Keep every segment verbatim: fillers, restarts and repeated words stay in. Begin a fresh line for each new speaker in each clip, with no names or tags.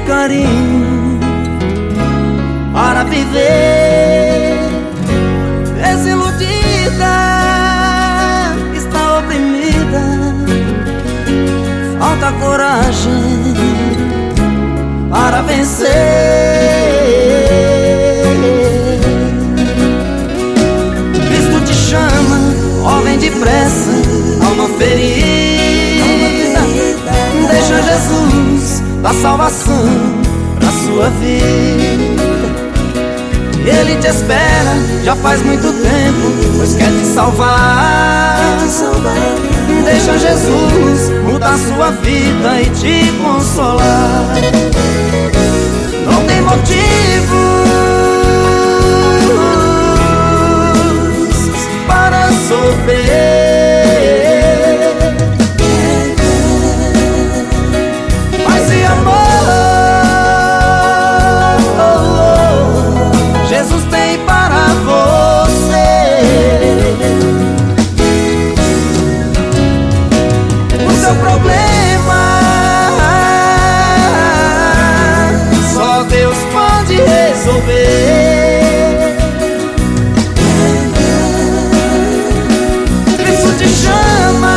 carinho para viver. Desiludida, está oprimida, falta coragem para vencer. Cristo te chama, ó, vem depressa, alma ferida. Deixa Jesus da salvação pra sua vida. Ele te espera, já faz muito tempo, pois quer te salvar. Deixa Jesus mudar sua vida e te consolar. Não tem motivos para sofrer. Paz e amor Jesus tem para você. O seu problema só Deus pode resolver. Cristo te chama,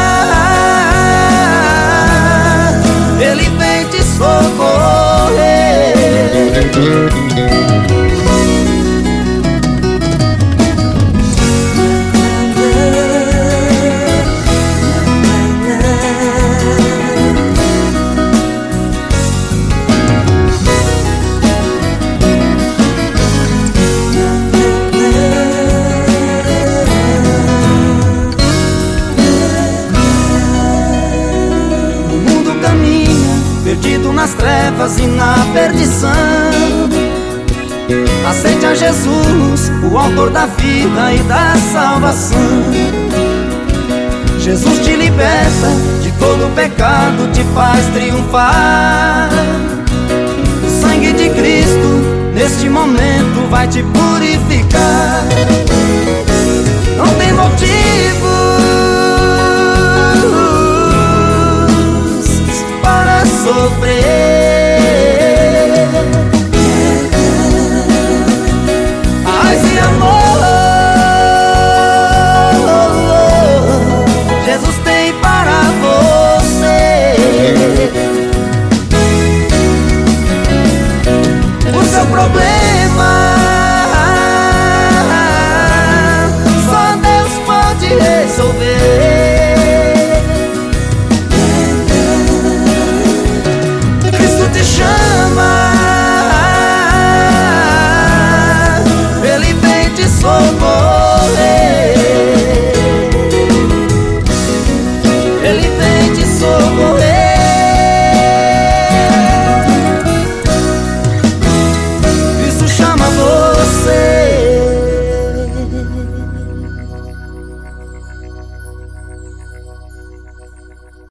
Ele vem te socorrer. Perdido nas trevas e na perdição, aceite a Jesus, o autor da vida e da salvação. Jesus te liberta de todo pecado, te faz triunfar. O sangue de Cristo neste momento vai te purificar. Não tem motivo sofrer. Paz e amor Jesus tem para você. O seu problema só Deus pode resolver. Te chama, Ele vem te socorrer. Ele vem te socorrer.